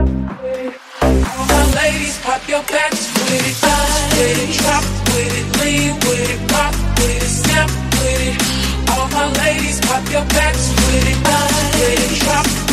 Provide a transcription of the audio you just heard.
All my ladies, pop your backs with it, dance with it, drop with it, lean with it, rock with it, snap with it. All my ladies, pop your backs with it, dance with it, drop